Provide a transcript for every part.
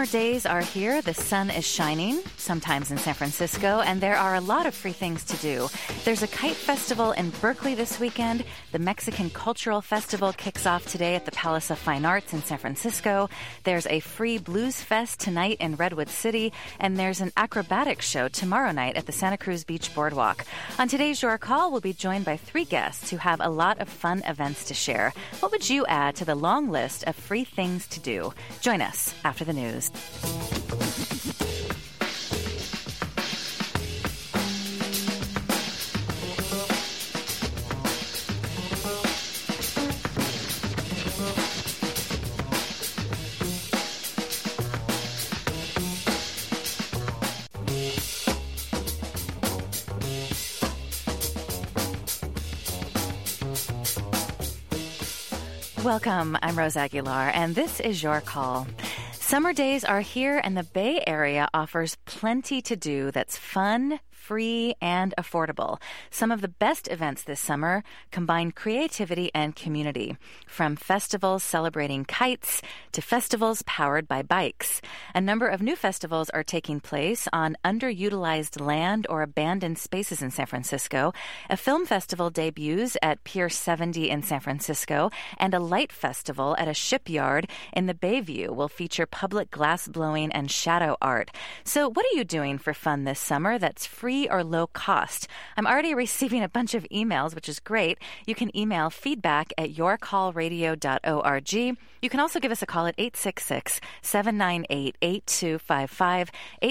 Summer days are here. The sun is shining, sometimes in San Francisco, and there are a lot of free things to do. There's a kite festival in Berkeley this weekend. The Mexican Cultural Festival kicks off today at the Palace of Fine Arts in San Francisco. There's a free blues fest tonight in Redwood City, and there's an acrobatics show tomorrow night at the Santa Cruz Beach Boardwalk. On today's Your Call, we'll be joined by three guests who have a lot of fun events to share. What would you add to the long list of free things to do? Join us after the news. Welcome, I'm Rose Aguilar, and this is Your Call. Summer days are here, and the Bay Area offers plenty to do that's fun, free, and affordable. Some of the best events this summer combine creativity and community, from festivals celebrating kites to festivals powered by bikes. A number of new festivals are taking place on underutilized land or abandoned spaces in San Francisco. A film festival debuts at Pier 70 in San Francisco, and a light festival at a shipyard in the Bayview will feature public glass blowing and shadow art. So what are you doing for fun this summer that's free or low cost? I'm already receiving a bunch of emails, which is great. You can email feedback at yourcallradio.org. You can also give us a call at 866-798-8255,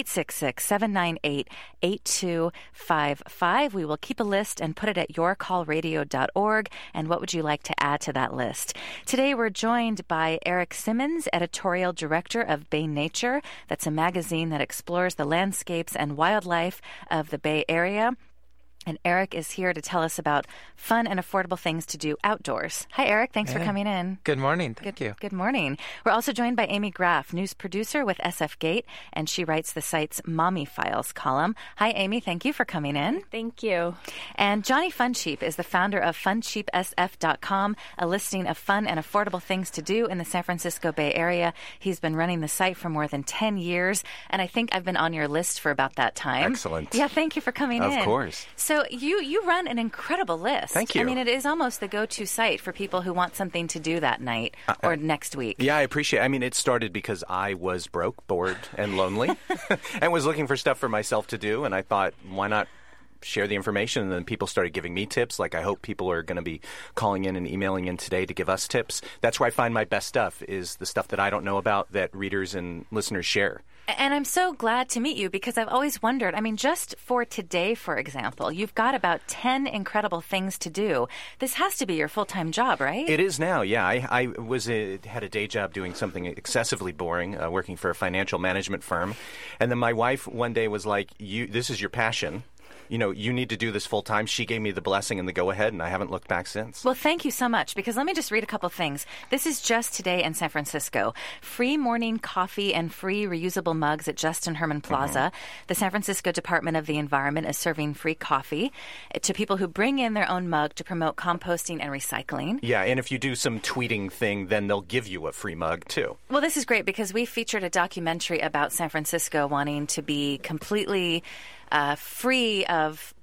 866-798-8255. We will keep a list and put it at yourcallradio.org. And what would you like to add to that list? Today, we're joined by Eric Simmons, editorial director of Bay Nature. That's a magazine that explores the landscapes and wildlife of the Bay Area. And Eric is here to tell us about fun and affordable things to do outdoors. Hi, Eric. Thanks for coming in. Good morning. Thank you. Good morning. We're also joined by Amy Graff, news producer with SF Gate, and she writes the site's Mommy Files column. Hi, Amy. Thank you for coming in. Thank you. And Johnny Funcheap is the founder of FuncheapSF.com, a listing of fun and affordable things to do in the San Francisco Bay Area. He's been running the site for more than 10 years, and I think I've been on your list for about that time. Excellent. Yeah, thank you for coming in. Of course. So you run an incredible list. Thank you. I mean, it is almost the go-to site for people who want something to do that night or next week. Yeah, I appreciate it. I mean, it started because I was broke, bored, and lonely and was looking for stuff for myself to do. And I thought, why not share the information? And then people started giving me tips. Like, I hope people are going to be calling in and emailing in today to give us tips. That's where I find my best stuff, is the stuff that I don't know about that readers and listeners share. And I'm so glad to meet you, because I've always wondered, I mean, just for today, for example, you've got about 10 incredible things to do. This has to be your full-time job, right? It is now, yeah. I had a day job doing something excessively boring, working for a financial management firm. And then my wife one day was like, this is your passion. You know, you need to do this full time. She gave me the blessing and the go-ahead, and I haven't looked back since. Well, thank you so much, because let me just read a couple things. This is just today in San Francisco. Free morning coffee and free reusable mugs at Justin Herman Plaza. The San Francisco Department of the Environment is serving free coffee to people who bring in their own mug to promote composting and recycling. Yeah, and if you do some tweeting thing, then they'll give you a free mug, too. Well, this is great, because we featured a documentary about San Francisco wanting to be completely free of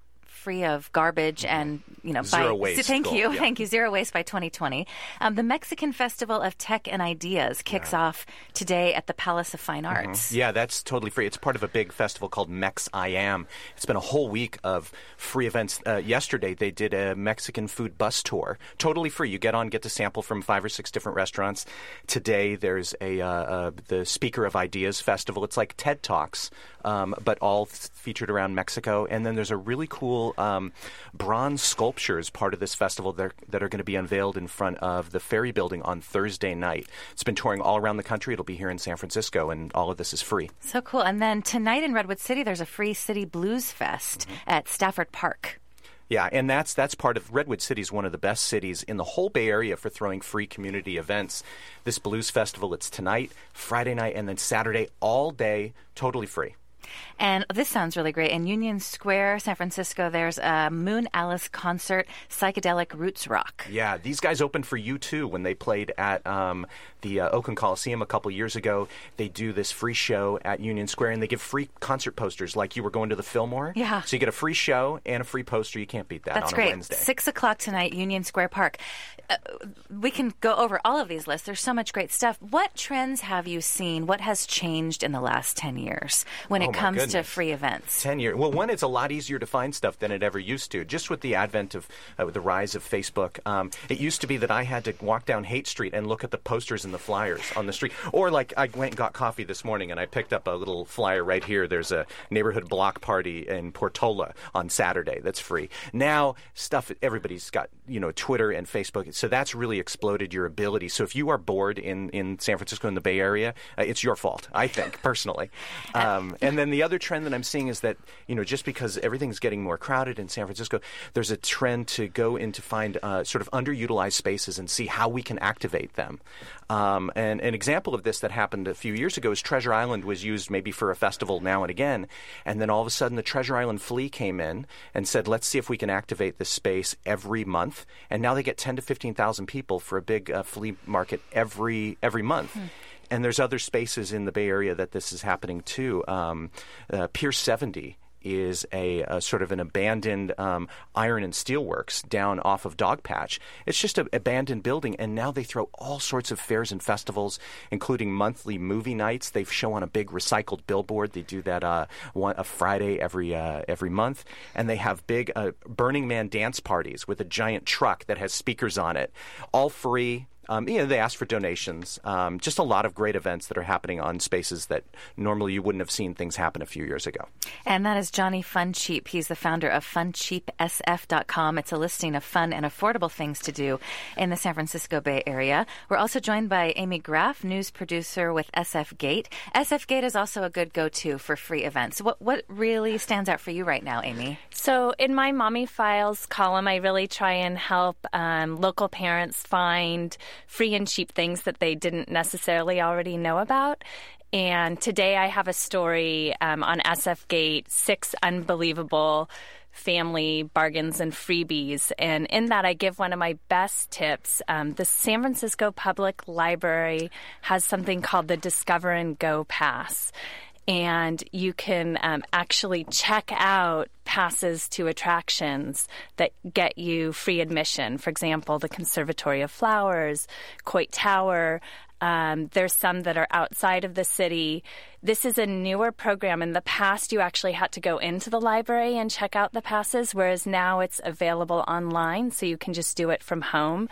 garbage and, zero waste. Thank you. Zero waste by 2020. The Mexican Festival of Tech and Ideas kicks off today at the Palace of Fine Arts. Yeah, that's totally free. It's part of a big festival called Mex I Am. It's been a whole week of free events. Yesterday, they did a Mexican food bus tour, totally free. You get to sample from 5 or 6 different restaurants. Today, there's the Speaker of Ideas Festival. It's like TED Talks, but all featured around Mexico. And then there's a really cool bronze sculptures part of this festival that are going to be unveiled in front of the Ferry Building on Thursday night. It's been touring all around the country. It'll be here in San Francisco, and all of this is free. So cool. And then tonight in Redwood City, there's a free City Blues Fest at Stafford Park. Yeah, and that's part of Redwood City is one of the best cities in the whole Bay Area for throwing free community events. This blues festival, it's tonight, Friday night, and then Saturday all day, totally free. And this sounds really great. In Union Square, San Francisco, there's a Moon Alice concert, psychedelic roots rock. Yeah, these guys opened for U2 when they played at the Oakland Coliseum a couple years ago. They do this free show at Union Square, and they give free concert posters like you were going to the Fillmore. Yeah. So you get a free show and a free poster. You can't beat that. That's on great. a Wednesday. 6 o'clock tonight, Union Square Park. We can go over all of these lists. There's so much great stuff. What trends have you seen? What has changed in the last 10 years when it comes to free events? 10 years. Well, one, it's a lot easier to find stuff than it ever used to. Just with the advent of the rise of Facebook, it used to be that I had to walk down Haight Street and look at the posters and the flyers on the street. Or like I went and got coffee this morning and I picked up a little flyer right here. There's a neighborhood block party in Portola on Saturday that's free. Now, everybody's got, Twitter and Facebook. So that's really exploded your ability. So if you are bored in San Francisco, in the Bay Area, it's your fault, I think, personally. And then the other trend that I'm seeing is that, just because everything's getting more crowded in San Francisco, there's a trend to go in to find sort of underutilized spaces and see how we can activate them. And an example of this that happened a few years ago is Treasure Island was used maybe for a festival now and again, and then all of a sudden the Treasure Island Flea came in and said, let's see if we can activate this space every month. And now they get 10 to 15,000 people for a big flea market every month. And there's other spaces in the Bay Area that this is happening too. Pier 70 is a sort of an abandoned iron and steel works down off of Dogpatch. It's just an abandoned building, and now they throw all sorts of fairs and festivals, including monthly movie nights. They show on a big recycled billboard. They do that a Friday every month, and they have big Burning Man dance parties with a giant truck that has speakers on it, all free. They ask for donations. Just a lot of great events that are happening on spaces that normally you wouldn't have seen things happen a few years ago. And that is Johnny Funcheap. He's the founder of funcheapsf.com. It's a listing of fun and affordable things to do in the San Francisco Bay Area. We're also joined by Amy Graff, news producer with SF Gate. SF Gate is also a good go-to for free events. What really stands out for you right now, Amy? So in my Mommy Files column, I really try and help local parents find free and cheap things that they didn't necessarily already know about. And today I have a story on SF Gate, 6 unbelievable family bargains and freebies. And in that, I give one of my best tips. The San Francisco Public Library has something called the Discover and Go Pass. And you can actually check out passes to attractions that get you free admission. For example, the Conservatory of Flowers, Coit Tower. There's some that are outside of the city. This is a newer program. In the past, you actually had to go into the library and check out the passes, whereas now it's available online, so you can just do it from home.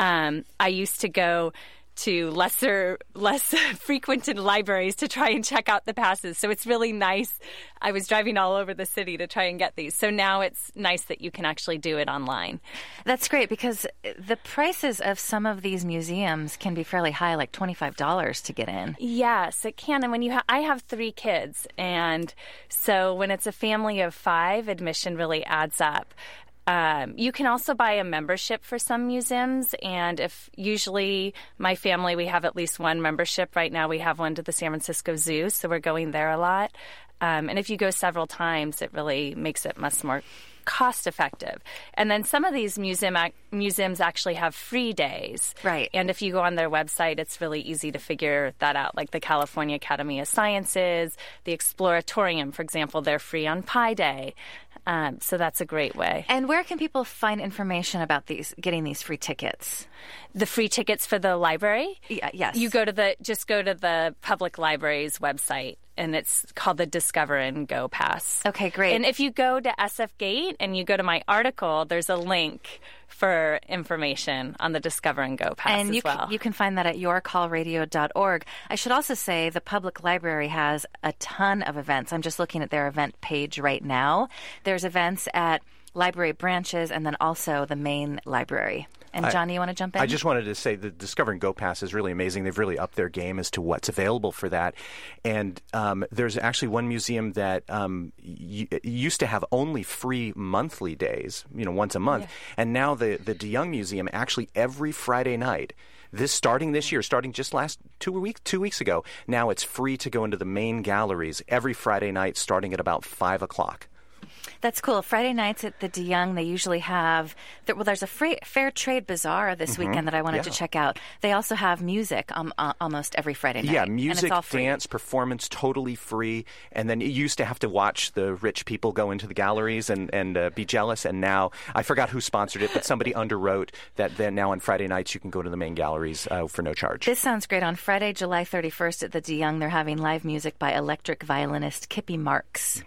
I used to go to less frequented libraries to try and check out the passes. So it's really nice. I was driving all over the city to try and get these. So now it's nice that you can actually do it online. That's great because the prices of some of these museums can be fairly high, like $25 to get in. Yes, it can. And when I have 3 kids, and so when it's a family of 5, admission really adds up. You can also buy a membership for some museums, and if usually my family, we have at least one membership. Right now we have one to the San Francisco Zoo, so we're going there a lot. And if you go several times, it really makes it much more cost-effective. And then some of these museums actually have free days. Right. And if you go on their website, it's really easy to figure that out, like the California Academy of Sciences, the Exploratorium, for example, they're free on Pi Day. So that's a great way. And where can people find information about getting these free tickets? The free tickets for the library? Yes. You go to the public library's website, and it's called the Discover and Go Pass. Okay, great. And if you go to SF Gate and you go to my article, there's a link for information on the Discover and Go Pass as well. You can find that at yourcallradio.org. I should also say the public library has a ton of events. I'm just looking at their event page right now. There's events at library branches and then also the main library. And Johnny, you want to jump in? I just wanted to say the Discover and Go Pass is really amazing. They've really upped their game as to what's available for that. And there's actually one museum that used to have only free monthly days, once a month. Yeah. And now the DeYoung Museum, actually every Friday night, starting this year, starting just last 2 weeks ago, now it's free to go into the main galleries every Friday night starting at about 5 o'clock. That's cool. Friday nights at the De Young, they usually have, there's a fair trade bazaar this weekend that I wanted to check out. They also have music almost every Friday night. Yeah, music, and it's all free. dance, performance, totally free. And then you used to have to watch the rich people go into the galleries and be jealous. And now, I forgot who sponsored it, but somebody underwrote that then now on Friday nights you can go to the main galleries for no charge. This sounds great. On Friday, July 31st at the De Young, they're having live music by electric violinist Kippy Marks.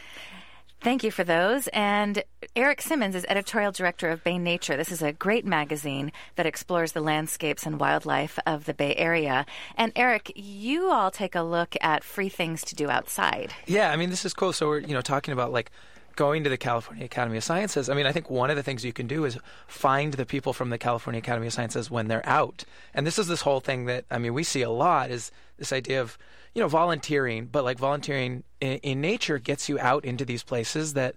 Thank you for those. And Eric Simmons is editorial director of Bay Nature. This is a great magazine that explores the landscapes and wildlife of the Bay Area. And Eric, you all take a look at free things to do outside. Yeah, I mean, this is cool. So we're, talking about like going to the California Academy of Sciences. I mean, I think one of the things you can do is find the people from the California Academy of Sciences when they're out. And this is this whole thing that, I mean, we see a lot is this idea of, volunteering, but like volunteering in nature gets you out into these places that,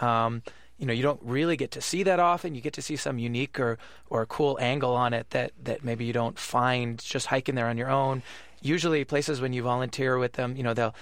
you don't really get to see that often. You get to see some unique or cool angle on it that maybe you don't find just hiking there on your own. Usually places when you volunteer with them,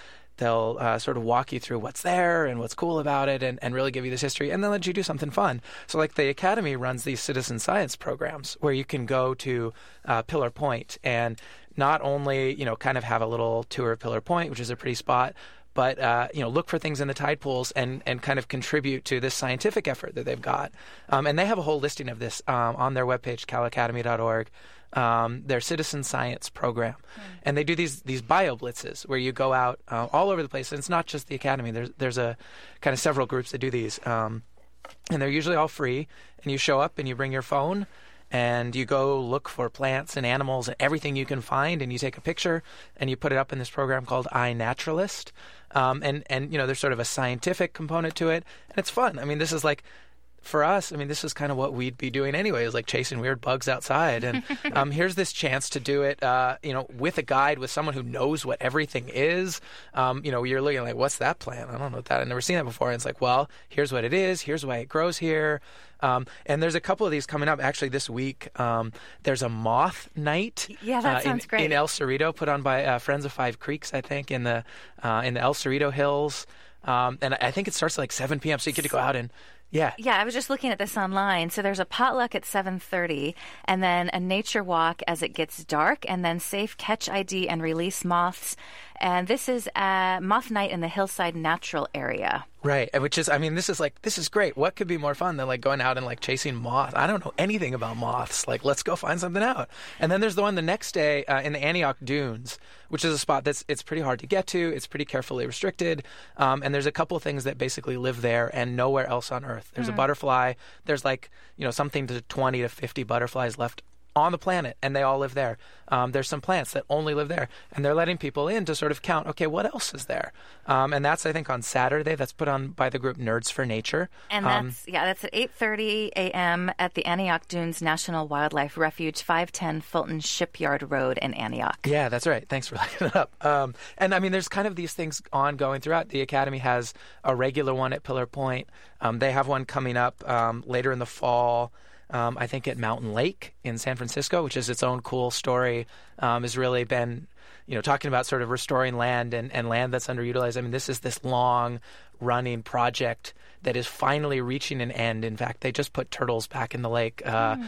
they'll sort of walk you through what's there and what's cool about it and really give you this history, and they'll let you do something fun. So like the Academy runs these citizen science programs where you can go to Pillar Point and not only, kind of have a little tour of Pillar Point, which is a pretty spot, but, look for things in the tide pools and kind of contribute to this scientific effort that they've got. And they have a whole listing of this on their webpage, calacademy.org. Their citizen science program. And they do these bio blitzes where you go out all over the place. And it's not just the Academy. There's a kind of several groups that do these. And they're usually all free. And you show up and you bring your phone and you go look for plants and animals and everything you can find, and you take a picture and you put it up in this program called iNaturalist. And there's sort of a scientific component to it, and it's fun. I mean, this is like, for us, I mean, this is kind of what we'd be doing anyway, is like chasing weird bugs outside. And here's this chance to do it, with a guide, with someone who knows what everything is. You're looking like, what's that plant? I don't know what that. I've never seen that before. And it's like, well, here's what it is. Here's why it grows here. And there's a couple of these coming up actually this week. There's a moth night. Yeah, that sounds great. In El Cerrito, put on by Friends of Five Creeks, I think, in the El Cerrito Hills. And I think it starts at like 7 p.m. So you get to go out and Yeah, I was just looking at this online. So there's a potluck at 7:30, and then a nature walk as it gets dark, and then safe catch ID and release moths. And this is Moth Night in the Hillside Natural Area. Right, which is, I mean, this is great. What could be more fun than like going out and like chasing moths? I don't know anything about moths. Like, let's go find something out. And then there's the one the next day in the Antioch Dunes, which is a spot it's pretty hard to get to. It's pretty carefully restricted. And there's a couple things that basically live there and nowhere else on Earth. There's a butterfly. There's like, something to 20 to 50 butterflies left on the planet, and they all live there. There's some plants that only live there, and they're letting people in to sort of count, okay, what else is there? And that's, I think, on Saturday. That's put on by the group Nerds for Nature. And that's at 8:30 a.m. at the Antioch Dunes National Wildlife Refuge, 510 Fulton Shipyard Road in Antioch. Yeah, that's right. Thanks for looking it up. And I mean, there's kind of these things ongoing throughout. The Academy has a regular one at Pillar Point. They have one coming up later in the fall. I think at Mountain Lake in San Francisco, which is its own cool story, has really been, talking about sort of restoring land and land that's underutilized. I mean, this is this long-running project that is finally reaching an end. In fact, they just put turtles back in the lake,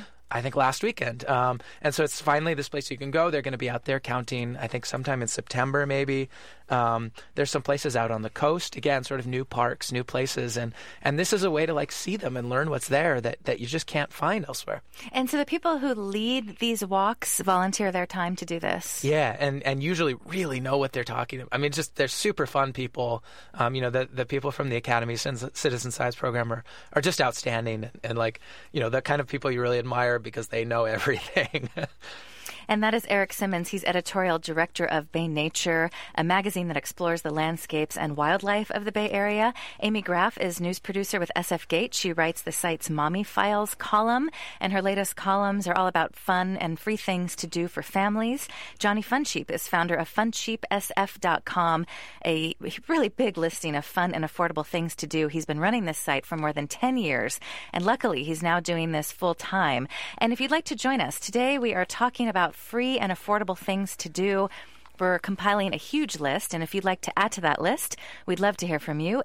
I think last weekend. And so it's finally this place you can go. They're going to be out there counting, I think, sometime in September maybe. There's some places out on the coast, again, sort of new parks, new places. And this is a way to like see them and learn what's there that you just can't find elsewhere. And so the people who lead these walks volunteer their time to do this. Yeah, and usually really know what they're talking about. I mean, just they're super fun people. The people from the Academy Citizen Science Program are just outstanding and like, the kind of people you really admire because they know everything. And that is Eric Simmons. He's editorial director of Bay Nature, a magazine that explores the landscapes and wildlife of the Bay Area. Amy Graff is news producer with SF Gate. She writes the site's Mommy Files column, and her latest columns are all about fun and free things to do for families. Johnny Funsheep is founder of FunsheepSF.com, a really big listing of fun and affordable things to do. He's been running this site for more than 10 years, and luckily he's now doing this full time. And if you'd like to join us, today we are talking about free and affordable things to do. We're compiling a huge list, and if you'd like to add to that list, we'd love to hear from you.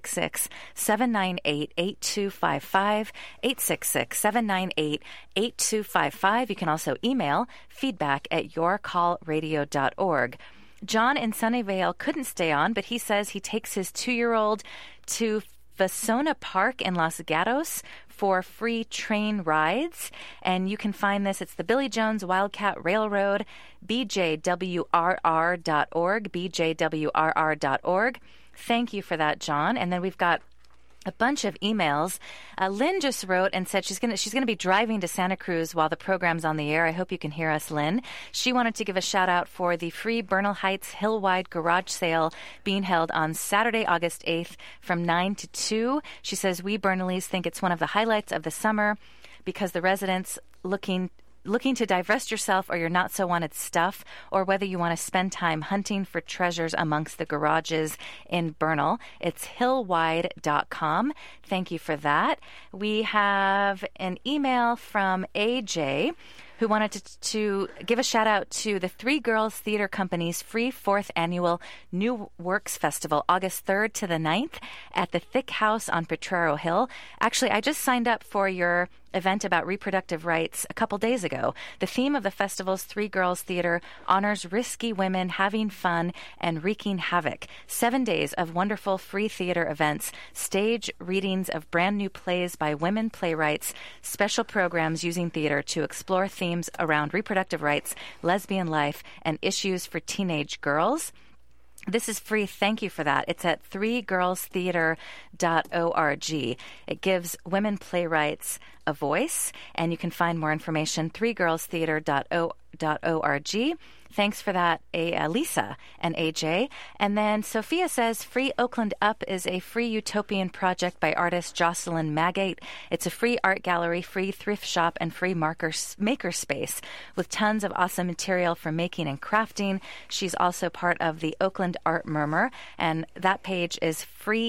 866-798-8255, 866-798-8255. You can also email feedback@yourcallradio.org. John in Sunnyvale couldn't stay on, but he says he takes his 2-year-old to Vasona Park in Los Gatos for free train rides. And you can find this. It's the Billy Jones Wildcat Railroad, bjwrr.org, bjwrr.org. Thank you for that, John. And then we've got a bunch of emails. Lynn just wrote and said she's gonna be driving to Santa Cruz while the program's on the air. I hope you can hear us, Lynn. She wanted to give a shout out for the free Bernal Heights Hillwide Garage Sale being held on Saturday, August 8th from 9 to 2. She says we Bernalese think it's one of the highlights of the summer because the residents looking to divest yourself or your not-so-wanted stuff, or whether you want to spend time hunting for treasures amongst the garages in Bernal. It's hillwide.com. Thank you for that. We have an email from AJ who wanted to give a shout-out to the Three Girls Theater Company's free 4th annual New Works Festival, August 3rd to the 9th at the Thick House on Potrero Hill. Actually, I just signed up for your event about reproductive rights a couple days ago. The theme of the festival's Three Girls Theater honors risky women having fun and wreaking havoc. 7 days of wonderful free theater events, stage readings of brand new plays by women playwrights, special programs using theater to explore themes around reproductive rights, lesbian life, and issues for teenage girls. This is free. Thank you for that. It's at threegirlstheater.org. It gives women playwrights a voice, and you can find more information, threegirlstheater.org. Thanks for that, Lisa and AJ. And then Sophia says, Free Oakland Up is a free utopian project by artist Jocelyn Magate. It's a free art gallery, free thrift shop, and free maker space with tons of awesome material for making and crafting. She's also part of the Oakland Art Murmur, and that page is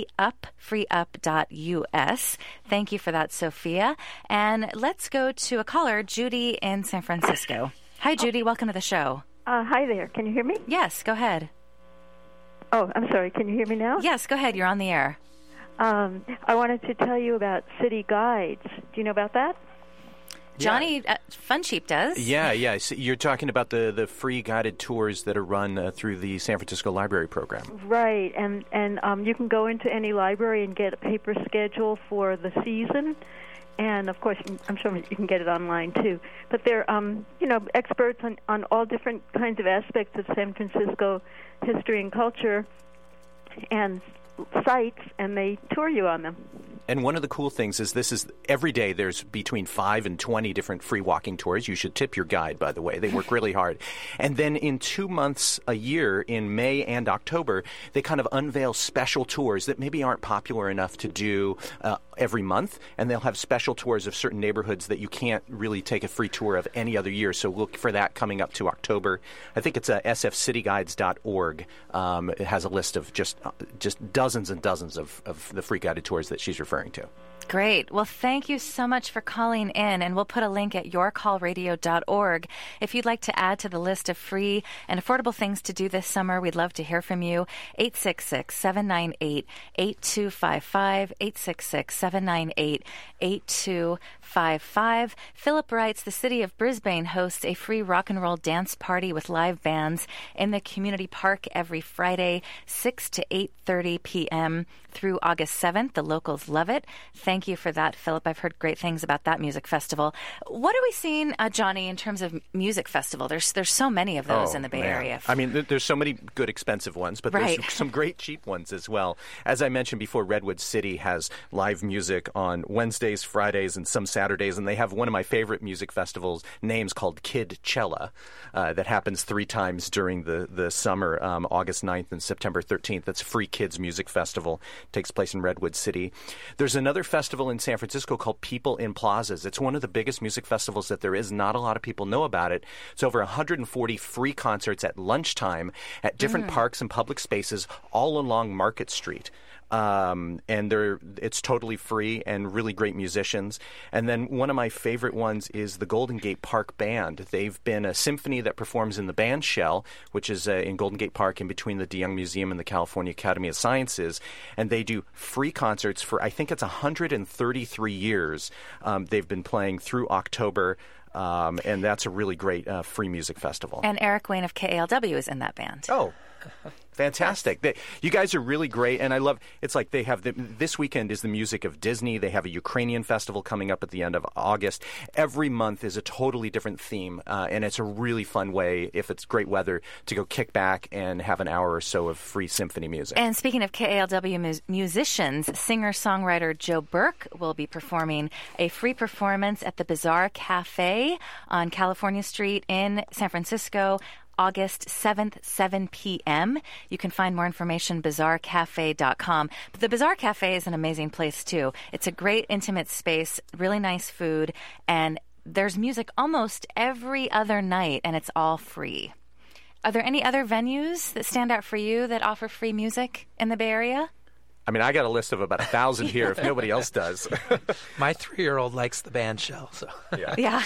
freeup.us. Thank you for that, Sophia. And let's go to a caller, Judy in San Francisco. Hi, Judy. Welcome to the show. Hi there. Can you hear me? Yes, go ahead. Oh, I'm sorry. Can you hear me now? Yes, go ahead. You're on the air. I wanted to tell you about city guides. Do you know about that? Johnny Funsheep does. Yeah. So you're talking about the free guided tours that are run through the San Francisco Library Program. Right, and you can go into any library and get a paper schedule for the season. And, of course, I'm sure you can get it online, too. But they're, experts on all different kinds of aspects of San Francisco history and culture and sites, and they tour you on them. And one of the cool things is every day there's between 5 and 20 different free walking tours. You should tip your guide, by the way. They work really hard. And then in 2 months a year, in May and October, they kind of unveil special tours that maybe aren't popular enough to do every month. And they'll have special tours of certain neighborhoods that you can't really take a free tour of any other year. So look for that coming up to October. I think it's sfcityguides.org. It has a list of just dozens and dozens of the free guided tours that she's referring to. Great. Well, thank you so much for calling in, and we'll put a link at yourcallradio.org. If you'd like to add to the list of free and affordable things to do this summer, we'd love to hear from you. 866-798-8255, 866-798-8255. Philip writes, the city of Brisbane hosts a free rock and roll dance party with live bands in the community park every Friday, 6 to 8:30 p.m. through August 7th. The locals love love it. Thank you for that, Philip. I've heard great things about that music festival. What are we seeing, Johnny, in terms of music festival? There's so many of those in the Bay Area. I mean, there's so many good expensive ones, but there's some great cheap ones as well. As I mentioned before, Redwood City has live music on Wednesdays, Fridays, and some Saturdays, and they have one of my favorite music festivals names called Kidchella that happens 3 times during the summer, August 9th and September 13th. That's a free kids music festival. It takes place in Redwood City. There's another festival in San Francisco called People in Plazas. It's one of the biggest music festivals that there is. Not a lot of people know about it. It's over 140 free concerts at lunchtime at different parks and public spaces all along Market Street. And it's totally free and really great musicians. And then one of my favorite ones is the Golden Gate Park Band. They've been a symphony that performs in the band shell, which is in Golden Gate Park in between the DeYoung Museum and the California Academy of Sciences. And they do free concerts for, I think it's 133 years. They've been playing through October. And that's a really great free music festival. And Eric Wayne of KALW is in that band. Oh, fantastic. You guys are really great, and I love, it's like they have, this weekend is the music of Disney. They have a Ukrainian festival coming up at the end of August. Every month is a totally different theme, and it's a really fun way, if it's great weather, to go kick back and have an hour or so of free symphony music. And speaking of KALW musicians, singer-songwriter Joe Burke will be performing a free performance at the Bazaar Cafe on California Street in San Francisco, August 7th, 7 p.m. You can find more information bazaarcafe.com. But the Bazaar Cafe is an amazing place, too. It's a great, intimate space, really nice food, and there's music almost every other night, and it's all free. Are there any other venues that stand out for you that offer free music in the Bay Area? I mean, I got a list of about 1,000 here if nobody else does. My 3-year-old likes the band shell. So yeah.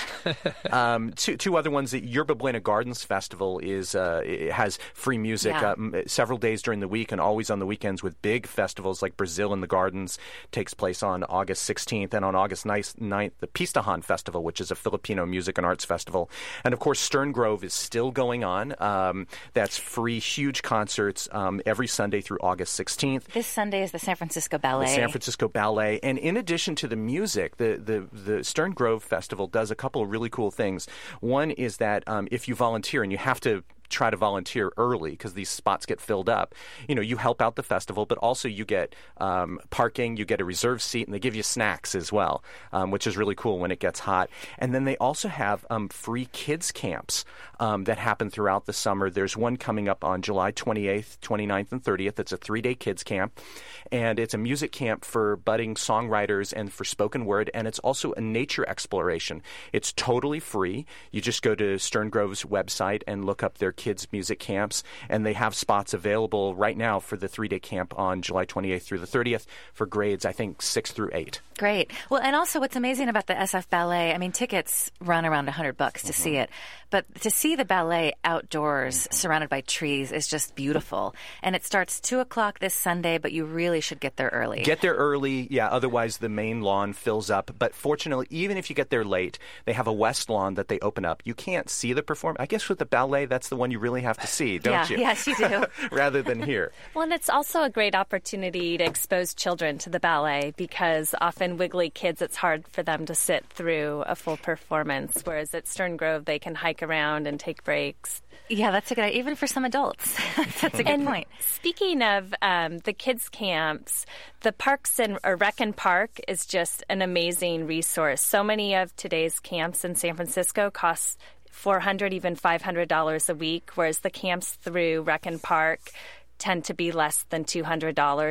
Two other ones. The Yerba Buena Gardens Festival it has free music several days during the week and always on the weekends, with big festivals like Brazil in the Gardens takes place on August 16th, and on August 9th, the Pistahan Festival, which is a Filipino music and arts festival. And of course, Stern Grove is still going on. That's free, huge concerts every Sunday through August 16th. This Sunday is the San Francisco Ballet. The San Francisco Ballet. And in addition to the music, the Stern Grove Festival does a couple of really cool things. One is that if you volunteer, and you have to try to volunteer early because these spots get filled up, you help out the festival, but also you get parking, you get a reserved seat, and they give you snacks as well, which is really cool when it gets hot. And then they also have free kids camps that happen throughout the summer. There's one coming up on July 28th, 29th, and 30th. It's a 3-day kids camp, and it's a music camp for budding songwriters and for spoken word, and it's also a nature exploration. It's totally free. You just go to Stern Grove's website and look up their kids' music camps, and they have spots available right now for the 3-day camp on July 28th through the 30th for grades, I think, 6 through 8. Great. Well, and also what's amazing about the SF Ballet, I mean, tickets run around $100 to see it, but to see the ballet outdoors surrounded by trees is just beautiful. And it starts 2 o'clock this Sunday, but you really should get there early. Get there early, yeah, otherwise the main lawn fills up. But fortunately, even if you get there late, they have a west lawn that they open up. You can't see the performance. I guess with the ballet, that's the one you really have to see, don't you? Yes, you do. Rather than here. Well, and it's also a great opportunity to expose children to the ballet, because often wiggly kids, it's hard for them to sit through a full performance, whereas at Stern Grove, they can hike around and take breaks. Yeah, that's a good idea, even for some adults. That's a good point. Speaking of the kids' camps, the Parks and Rec and Park is just an amazing resource. So many of today's camps in San Francisco cost $400, even $500 a week, whereas the camps through Rec and Park tend to be less than $200,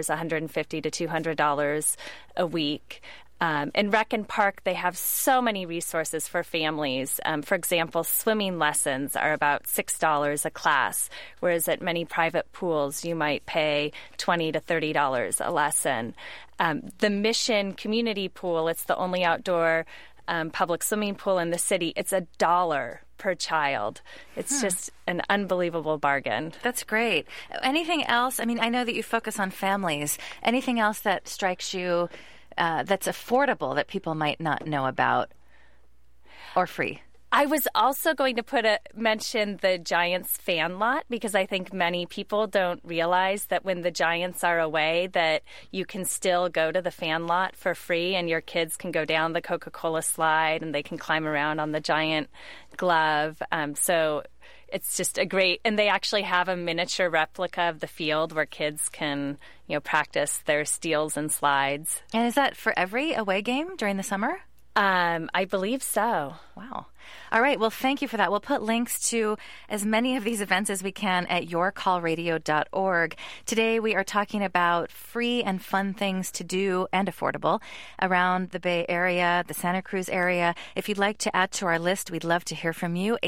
$150 to $200 a week. In Rec and Park, they have so many resources for families. For example, swimming lessons are about $6 a class, whereas at many private pools, you might pay $20 to $30 a lesson. The Mission Community Pool, it's the only outdoor public swimming pool in the city. It's $1 per child. It's just an unbelievable bargain. That's great. Anything else? I mean, I know that you focus on families. Anything else that strikes you that's affordable that people might not know about or free? I was also going to mention the Giants fan lot, because I think many people don't realize that when the Giants are away that you can still go to the fan lot for free, and your kids can go down the Coca-Cola slide and they can climb around on the Giant glove. So it's just and they actually have a miniature replica of the field where kids can, practice their steals and slides. And is that for every away game during the summer? I believe so. Wow. All right. Well, thank you for that. We'll put links to as many of these events as we can at yourcallradio.org. Today, we are talking about free and fun things to do and affordable around the Bay Area, the Santa Cruz area. If you'd like to add to our list, we'd love to hear from you.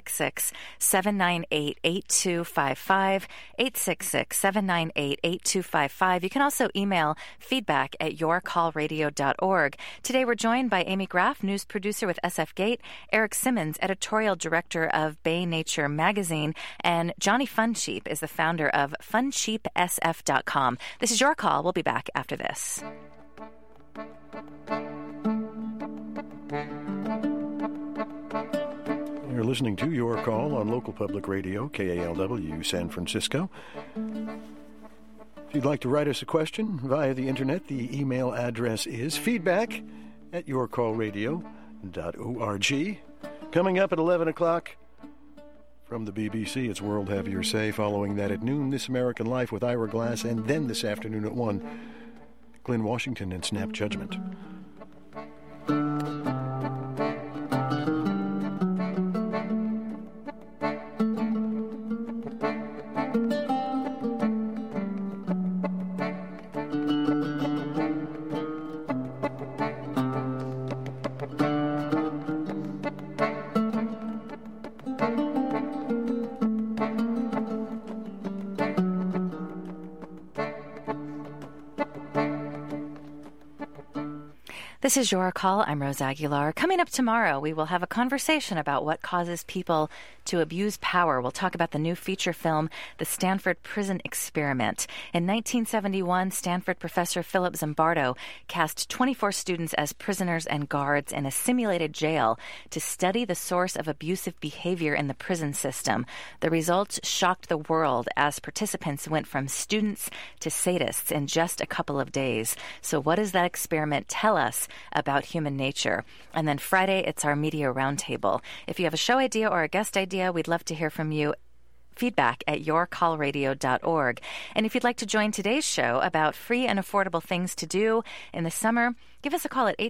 866-798-8255, 866-798-8255. You can also email feedback@yourcallradio.org. Today, we're joined by Amy Graff, news producer with SF Gate, Eric Simmons, editorial director of Bay Nature magazine, and Johnny Funsheep is the founder of FunsheepSF.com. This is Your Call. We'll be back after this. You're listening to Your Call on local public radio, KALW San Francisco. If you'd like to write us a question via the internet, the email address is feedback@yourcallradio.org. Coming up at 11 o'clock from the BBC, it's World Have Your Say. Following that at noon, This American Life with Ira Glass. And then this afternoon at 1, Glenn Washington and Snap Judgment. This is Your Call. I'm Rose Aguilar. Coming up tomorrow, we will have a conversation about what causes people to abuse power. We'll talk about the new feature film, The Stanford Prison Experiment. In 1971, Stanford professor Philip Zimbardo cast 24 students as prisoners and guards in a simulated jail to study the source of abusive behavior in the prison system. The results shocked the world as participants went from students to sadists in just a couple of days. So what does that experiment tell us about human nature? And then Friday, it's our Media Roundtable. If you have a show idea or a guest idea, we'd love to hear from you. Feedback@yourcallradio.org. And if you'd like to join today's show about free and affordable things to do in the summer, give us a call at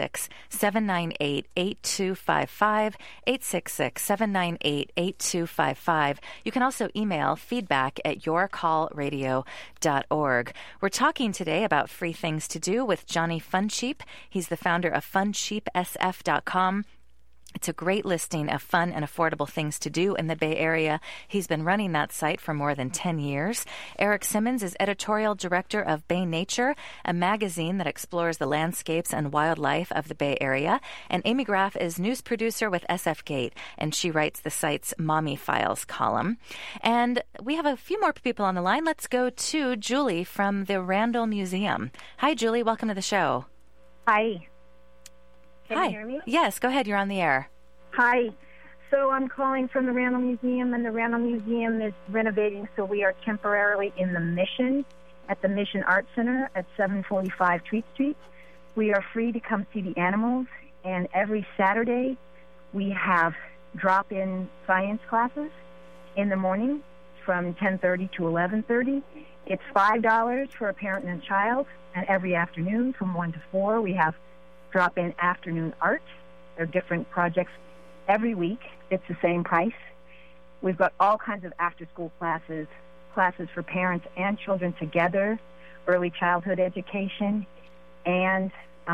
866-798-8255, 866-798-8255. You can also email feedback@yourcallradio.org. We're talking today about free things to do with Johnny Funsheep. He's the founder of FunsheepSF.com. It's a great listing of fun and affordable things to do in the Bay Area. He's been running that site for more than 10 years. Eric Simmons is editorial director of Bay Nature, a magazine that explores the landscapes and wildlife of the Bay Area. And Amy Graff is news producer with SF Gate, and she writes the site's Mommy Files column. And we have a few more people on the line. Let's go to Julie from the Randall Museum. Hi, Julie. Welcome to the show. Hi. Can Hi. you hear me? Yes, go ahead. You're on the air. Hi. So I'm calling from the Randall Museum, and the Randall Museum is renovating, so we are temporarily in the Mission, at the Mission Art Center at 745 Treat Street. We are free to come see the animals, and every Saturday we have drop-in science classes in the morning from 10:30 to 11:30. It's $5 for a parent and a child, and every afternoon from 1 to 4 we have drop-in afternoon art. There are different projects every week. It's the same price. We've got all kinds of after-school classes for parents and children together, early childhood education, and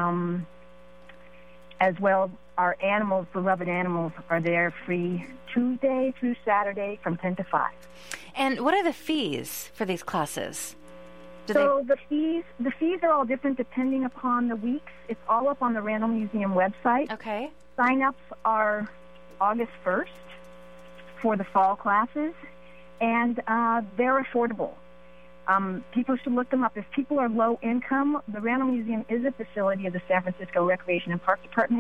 as well, our animals, beloved animals, are there free Tuesday through Saturday from 10 to 5. And what are the fees for these classes? The fees are all different depending upon the weeks. It's all up on the Randall Museum website. Okay. Sign-ups are August 1st for the fall classes, and they're affordable. People should look them up. If people are low income, the Randall Museum is a facility of the San Francisco Recreation and Park Department.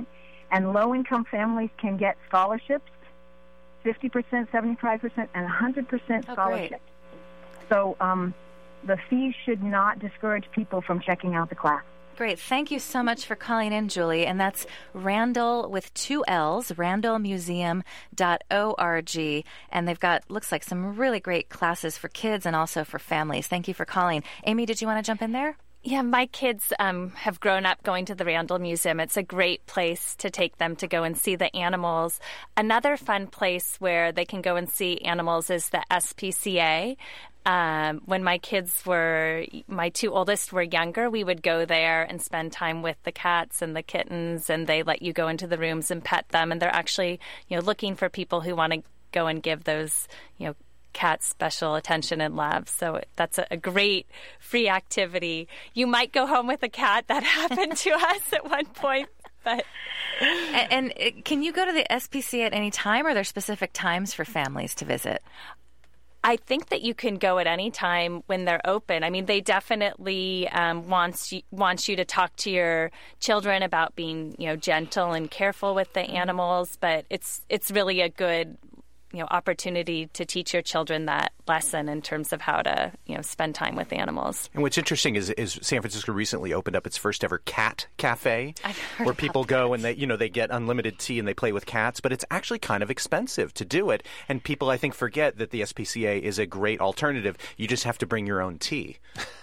And low-income families can get scholarships, 50%, 75%, and 100% scholarships. So the fees should not discourage people from checking out the class. Great. Thank you so much for calling in, Julie. And that's Randall with 2 L's, randallmuseum.org. And they've got, looks like, some really great classes for kids and also for families. Thank you for calling. Amy, did you want to jump in there? Yeah, my kids have grown up going to the Randall Museum. It's a great place to take them to go and see the animals. Another fun place where they can go and see animals is the SPCA. When my 2 oldest were younger, we would go there and spend time with the cats and the kittens, and they let you go into the rooms and pet them. And they're actually, looking for people who want to go and give those, cats special attention and love. So that's a great free activity. You might go home with a cat. That happened to us at one point. But and can you go to the SPCA at any time, or are there specific times for families to visit? I think that you can go at any time when they're open. I mean, they definitely want you to talk to your children about being, gentle and careful with the animals. But it's really a good, opportunity to teach your children that lesson in terms of how to, spend time with animals. And what's interesting is San Francisco recently opened up its first ever cat cafe, where people go and they get unlimited tea and they play with cats. But it's actually kind of expensive to do it, and people I think forget that the SPCA is a great alternative. You just have to bring your own tea.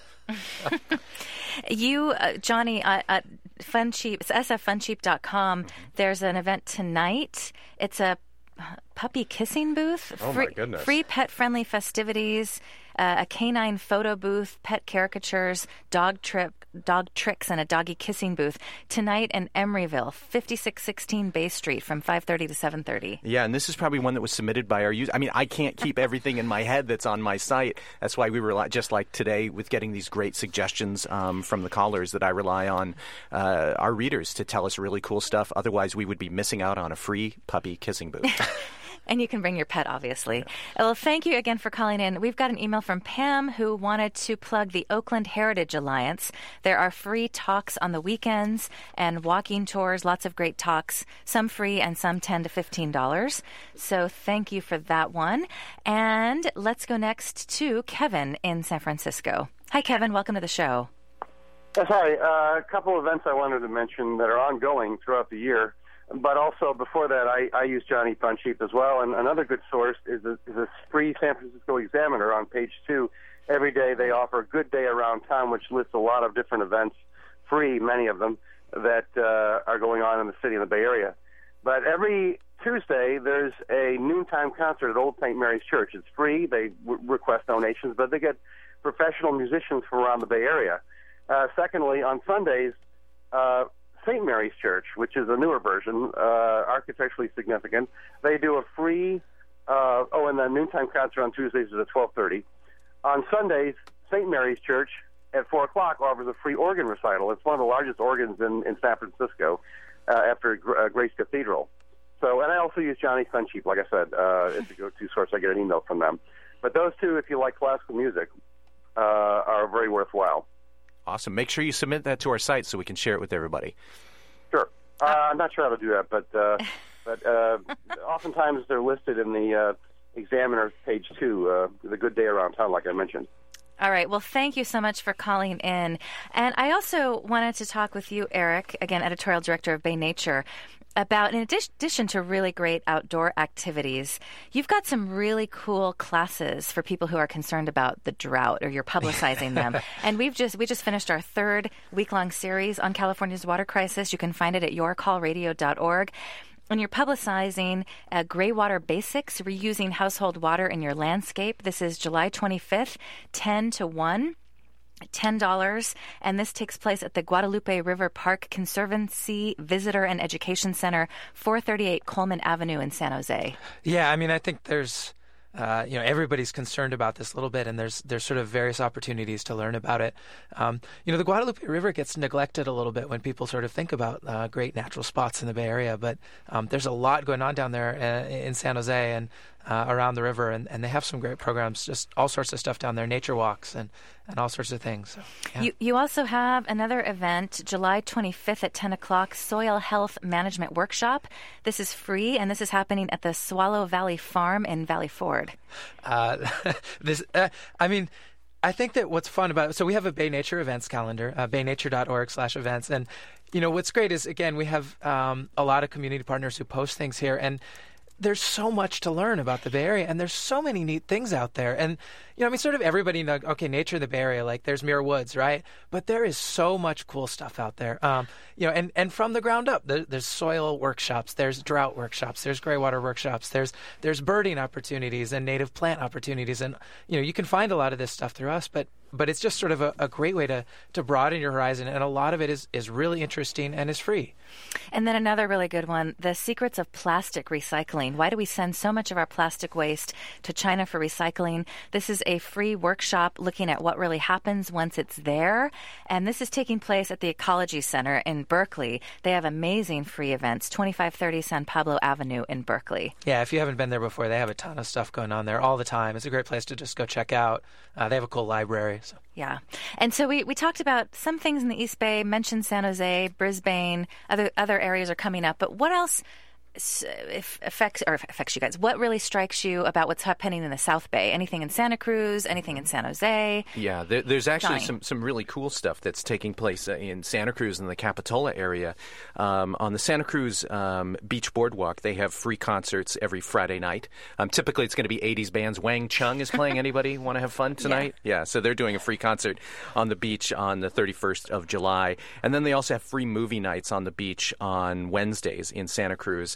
You, Johnny, at FunCheap, it's sffuncheap.com. There's an event tonight. It's a puppy kissing booth. Oh, my goodness. Free pet-friendly festivities, a canine photo booth, pet caricatures, dog tricks, and a doggy kissing booth tonight in Emeryville, 5616 Bay Street from 5:30 to 7:30. Yeah, and this is probably one that was submitted by our user. I mean, I can't keep everything in my head that's on my site. That's why we rely, just like today, with getting these great suggestions from the callers, that I rely on our readers to tell us really cool stuff. Otherwise, we would be missing out on a free puppy kissing booth. And you can bring your pet, obviously. Well, thank you again for calling in. We've got an email from Pam who wanted to plug the Oakland Heritage Alliance. There are free talks on the weekends and walking tours, lots of great talks, some free and some $10 to $15. So thank you for that one. And let's go next to Kevin in San Francisco. Hi, Kevin. Welcome to the show. Yes, hi. A couple events I wanted to mention that are ongoing throughout the year. But also, before that, I use Johnny FunCheap as well. And another good source is a free San Francisco Examiner on page 2. Every day they offer a Good Day Around Town, which lists a lot of different events, free, many of them, that are going on in the city and the Bay Area. But every Tuesday, there's a noontime concert at Old St. Mary's Church. It's free. They request donations, but they get professional musicians from around the Bay Area. Secondly, on Sundays, St. Mary's Church, which is a newer version, architecturally significant. They do a free, and the noontime concert on Tuesdays is at 12:30. On Sundays, St. Mary's Church at 4 o'clock offers a free organ recital. It's one of the largest organs in San Francisco after Grace Cathedral. So, and I also use Johnny FunCheap, like I said. It's a go-to source. I get an email from them. But those two, if you like classical music, are very worthwhile. Awesome. Make sure you submit that to our site so we can share it with everybody. Sure. I'm not sure how to do that, but oftentimes they're listed in the Examiner page 2, the Good Day Around Town, like I mentioned. All right. Well, thank you so much for calling in. And I also wanted to talk with you, Eric, again, editorial director of Bay Nature, about, in addition to really great outdoor activities, you've got some really cool classes for people who are concerned about the drought, or you're publicizing them. And we just finished our 3rd week-long series on California's water crisis. You can find it at yourcallradio.org. And you're publicizing Gray Water Basics, reusing household water in your landscape. This is July 25th, 10 to 1. $10, and this takes place at the Guadalupe River Park Conservancy Visitor and Education Center, 438 Coleman Avenue in San Jose. Yeah, I mean, I think there's, everybody's concerned about this a little bit, and there's sort of various opportunities to learn about it. The Guadalupe River gets neglected a little bit when people sort of think about great natural spots in the Bay Area, but there's a lot going on down there in San Jose, and around the river, and they have some great programs, just all sorts of stuff down there, nature walks and all sorts of things. So, yeah. You also have another event, July 25th at 10 o'clock, Soil Health Management Workshop. This is free, and this is happening at the Swallow Valley Farm in Valley Ford. I think that what's fun about it, so we have a Bay Nature events calendar, baynature.org/events. And, what's great is, again, we have a lot of community partners who post things here. And there's so much to learn about the Bay Area, and there's so many neat things out there. And, sort of everybody knows, okay, nature in the Bay Area, like there's Muir Woods, right? But there is so much cool stuff out there. And from the ground up, there's soil workshops, there's drought workshops, there's gray water workshops, there's birding opportunities and native plant opportunities. And, you can find a lot of this stuff through us, but it's just sort of a great way to broaden your horizon. And a lot of it is really interesting and is free. And then another really good one, the secrets of plastic recycling. Why do we send so much of our plastic waste to China for recycling? This is a free workshop looking at what really happens once it's there. And this is taking place at the Ecology Center in Berkeley. They have amazing free events, 2530 San Pablo Avenue in Berkeley. Yeah, if you haven't been there before, they have a ton of stuff going on there all the time. It's a great place to just go check out. They have a cool library. So. Yeah. And so we talked about some things in the East Bay, mentioned San Jose, Brisbane, other areas are coming up. But what else affects you guys? What really strikes you about what's happening in the South Bay? Anything in Santa Cruz? Anything in San Jose? Yeah, there's actually Johnny. some really cool stuff that's taking place in Santa Cruz and the Capitola area. On the Santa Cruz Beach Boardwalk, they have free concerts every Friday night. Typically, it's going to be 80s bands. Wang Chung is playing. Anybody want to have fun tonight? Yeah, so they're doing a free concert on the beach on the 31st of July. And then they also have free movie nights on the beach on Wednesdays in Santa Cruz.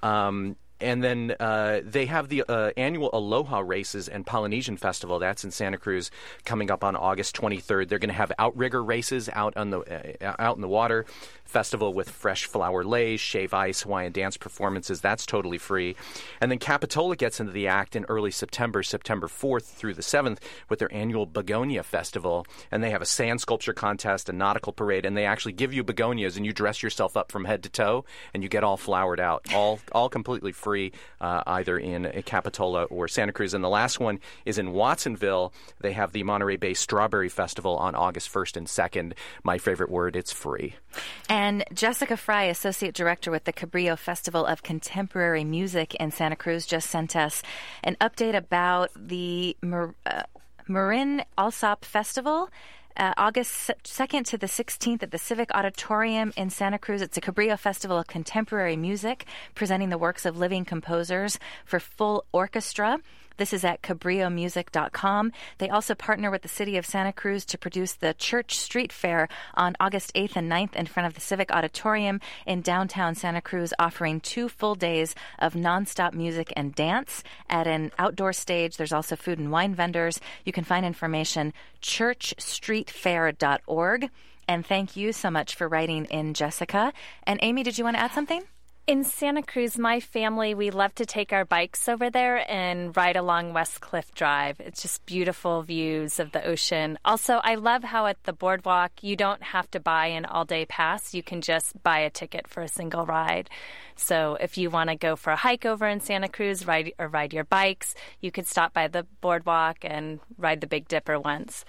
And then they have the annual Aloha Races and Polynesian Festival. That's in Santa Cruz coming up on August 23rd. They're going to have outrigger races out in the water. Festival with fresh flower leis, shave ice, Hawaiian dance performances. That's totally free. And then Capitola gets into the act in early September 4th through the 7th, with their annual Begonia Festival. And they have a sand sculpture contest, a nautical parade, and they actually give you begonias, and you dress yourself up from head to toe, and you get all flowered out, all completely free, either in Capitola or Santa Cruz. And the last one is in Watsonville. They have the Monterey Bay Strawberry Festival on August 1st and 2nd. My favorite word, it's free. And Jessica Fry, Associate Director with the Cabrillo Festival of Contemporary Music in Santa Cruz, just sent us an update about the Marin Alsop Festival. August 2nd to the 16th at the Civic Auditorium in Santa Cruz. It's a Cabrillo Festival of Contemporary Music, presenting the works of living composers for full orchestra. This is at cabrillomusic.com. They also partner with the City of Santa Cruz to produce the Church Street Fair on August 8th and 9th in front of the Civic Auditorium in downtown Santa Cruz, offering 2 full days of nonstop music and dance at an outdoor stage. There's also food and wine vendors. You can find information churchstreetfair.org. And thank you so much for writing in, Jessica. And Amy, did you want to add something? In Santa Cruz, my family, we love to take our bikes over there and ride along West Cliff Drive. It's just beautiful views of the ocean. Also, I love how at the boardwalk, you don't have to buy an all-day pass. You can just buy a ticket for a single ride. So if you want to go for a hike over in Santa Cruz, ride your bikes, you could stop by the boardwalk and ride the Big Dipper once.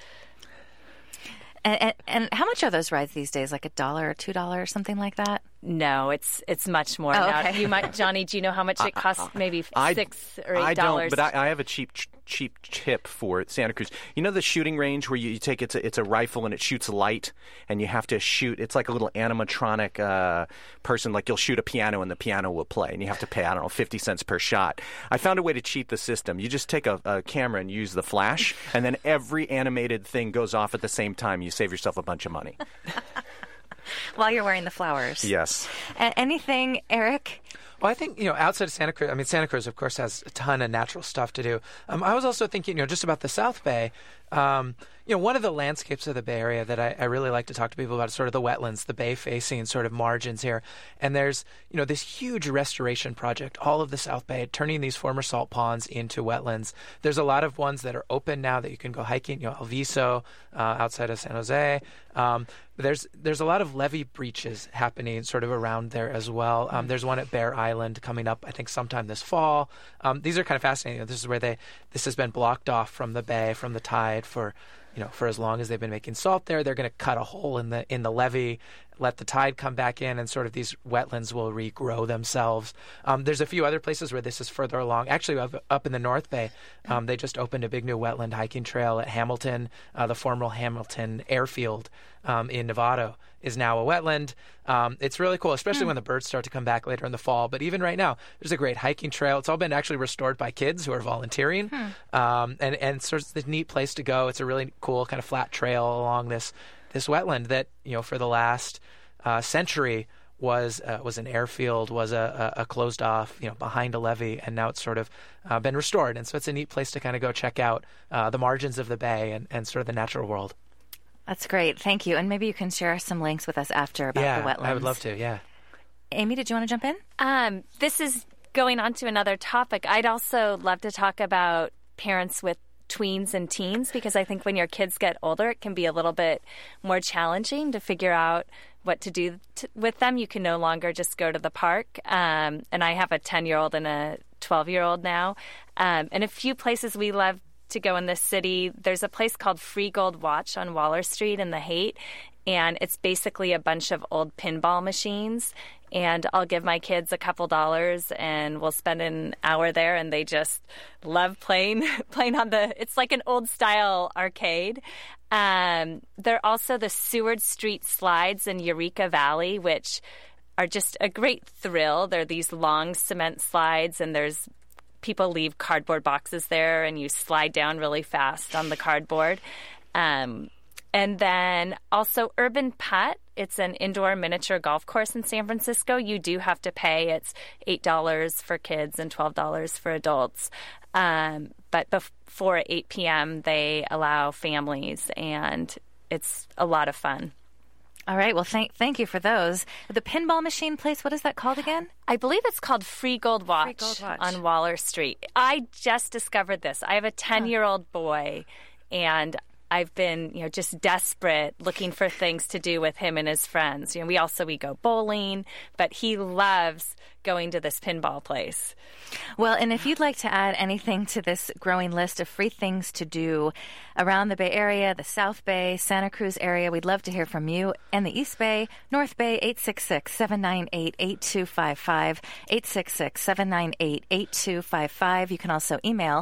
And how much are those rides these days? Like $1 or $2 or something like that? No, it's much more. Oh, okay. You might, Johnny. Do you know how much it costs? Maybe $6 or $8. I don't, but I have a cheap tip for Santa Cruz. You know the shooting range where you take it's a rifle and it shoots light, and you have to shoot. It's like a little animatronic person. Like you'll shoot a piano and the piano will play, and you have to pay 50 cents per shot. I found a way to cheat the system. You just take a camera and use the flash, and then every animated thing goes off at the same time. You save yourself a bunch of money. While you're wearing the flowers. Yes. Anything, Eric? Well, I think, outside of Santa Cruz, Santa Cruz, of course, has a ton of natural stuff to do. I was also thinking, just about the South Bay. One of the landscapes of the Bay Area that I really like to talk to people about is sort of the wetlands, the bay-facing sort of margins here. And there's, this huge restoration project, all of the South Bay, turning these former salt ponds into wetlands. There's a lot of ones that are open now that you can go hiking, El Viso outside of San Jose. There's a lot of levee breaches happening sort of around there as well. There's one at Bear Island coming up, I think, sometime this fall. These are kind of fascinating. This is where this has been blocked off from the bay, from the tide for as long as they've been making salt there. They're going to cut a hole in the levee, let the tide come back in, and sort of these wetlands will regrow themselves. There's a few other places where this is further along. Actually, up in the North Bay, they just opened a big new wetland hiking trail at Hamilton. The former Hamilton Airfield in Novato is now a wetland. It's really cool, especially when the birds start to come back later in the fall. But even right now, there's a great hiking trail. It's all been actually restored by kids who are volunteering. And sort of the neat place to go. It's a really cool kind of flat trail along this wetland that, for the last century was an airfield, was a closed off, behind a levee, and now it's sort of been restored. And so it's a neat place to kind of go check out the margins of the bay and sort of the natural world. That's great. Thank you. And maybe you can share some links with us after about the wetlands. I would love to, yeah. Amy, did you want to jump in? This is going on to another topic. I'd also love to talk about parents with tweens and teens, because I think when your kids get older, it can be a little bit more challenging to figure out what to do with them. You can no longer just go to the park. And I have a 10-year-old and a 12-year-old now. And a few places we love to go in this city. There's a place called Free Gold Watch on Waller Street in the Haight, and it's basically a bunch of old pinball machines. And I'll give my kids a couple dollars, and we'll spend an hour there, and they just love playing on it's like an old style arcade. There are also the Seward Street slides in Eureka Valley, which are just a great thrill. They're these long cement slides, and people leave cardboard boxes there, and you slide down really fast on the cardboard. And then also Urban Putt. It's an indoor miniature golf course in San Francisco. You do have to pay. It's $8 for kids and $12 for adults. But before 8 p.m., they allow families, and it's a lot of fun. All right. Well, thank you for those. The pinball machine place, what is that called again? I believe it's called Free Gold Watch on Waller Street. I just discovered this. I have a 10-year-old boy, and I've been, just desperate looking for things to do with him and his friends. We go bowling, but he loves going to this pinball place. Well, and if you'd like to add anything to this growing list of free things to do around the Bay Area, the South Bay, Santa Cruz area, we'd love to hear from you. And the East Bay, North Bay, 866-798-8255, 866-798-8255. You can also email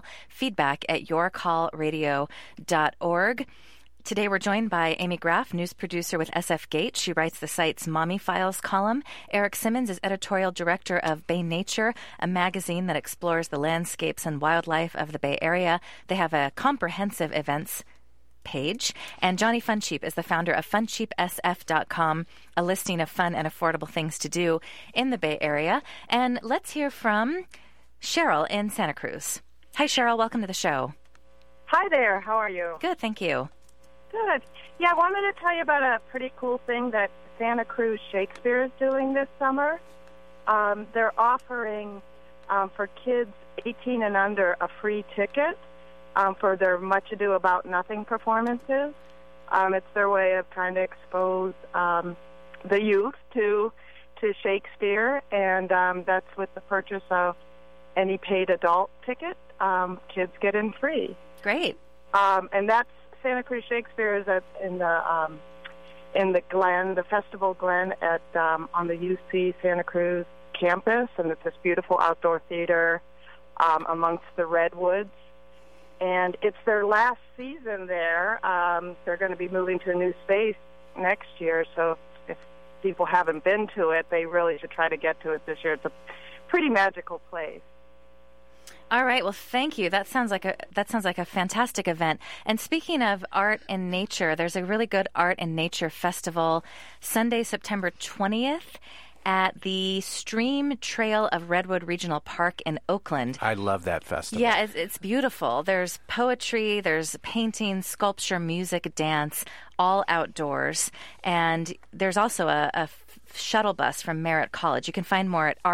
feedback@yourcallradio.org. Today we're joined by Amy Graff, news producer with SF Gate. She writes the site's Mommy Files column. Eric Simmons is editorial director of Bay Nature, a magazine that explores the landscapes and wildlife of the Bay Area. They have a comprehensive events page. And Johnny Funcheap is the founder of funcheapsf.com, a listing of fun and affordable things to do in the Bay Area. And let's hear from Cheryl in Santa Cruz. Hi, Cheryl. Welcome to the show. Hi there. How are you? Good, thank you. Good. Yeah, I wanted to tell you about a pretty cool thing that Santa Cruz Shakespeare is doing this summer. They're offering for kids 18 and under a free ticket for their Much Ado About Nothing performances. It's their way of trying to expose the youth to Shakespeare, and that's with the purchase of any paid adult ticket. Kids get in free. Great. And that's Santa Cruz Shakespeare is in the Glen, the Festival Glen at on the UC Santa Cruz campus, and it's this beautiful outdoor theater amongst the redwoods. And it's their last season there. They're going to be moving to a new space next year, so if people haven't been to it, they really should try to get to it this year. It's a pretty magical place. All right. Well, thank you. That sounds like a fantastic event. And speaking of art and nature, there's a really good art and nature festival Sunday, September 20th at the Stream Trail of Redwood Regional Park in Oakland. I love that festival. Yeah, it's beautiful. There's poetry, there's painting, sculpture, music, dance, all outdoors. And there's also a shuttle bus from Merritt College. You can find more at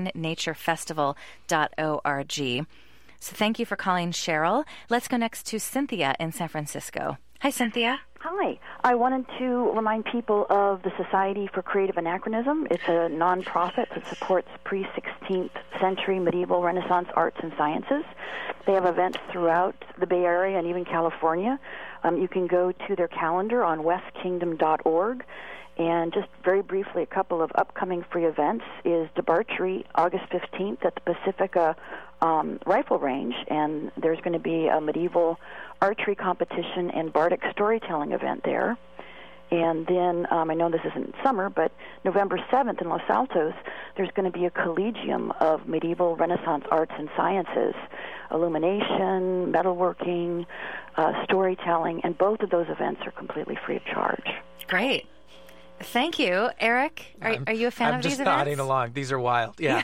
artandnaturefestival.org. So thank you for calling, Cheryl. Let's go next to Cynthia in San Francisco. Hi, Cynthia. Hi. I wanted to remind people of the Society for Creative Anachronism. It's a nonprofit that supports pre-16th century medieval Renaissance arts and sciences. They have events throughout the Bay Area and even California. You can go to their calendar on westkingdom.org. And just very briefly, a couple of upcoming free events is debauchery, August 15th at the Pacifica Rifle Range, and there's going to be a medieval archery competition and bardic storytelling event there. And then, I know this isn't summer, but November 7th in Los Altos, there's going to be a collegium of medieval Renaissance arts and sciences, illumination, metalworking, storytelling, and both of those events are completely free of charge. Great. Thank you. Eric, are you a fan of these events? I'm just nodding along. These are wild. Yeah.